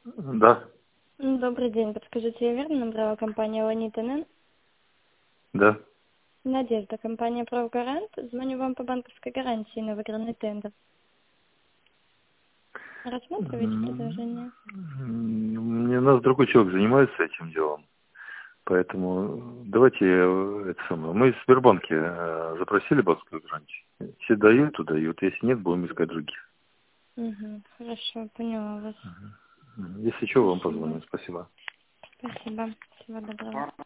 Да, Добрый день. Подскажите, я верно набрала компания Ланит НН? да. Надежда, компания «Правгарант». Звоню вам по банковской гарантии на выигранный тендер. Рассматриваете предложение? Мне нас другой человек занимается этим делом. Поэтому давайте это самое. Мы в Сбербанке запросили банковскую гарантию. Все дают, то дают. Если нет, будем искать других. Угу, хорошо, поняла вас. Если что, вам Спасибо. позвоним. Спасибо. Спасибо. Всего доброго.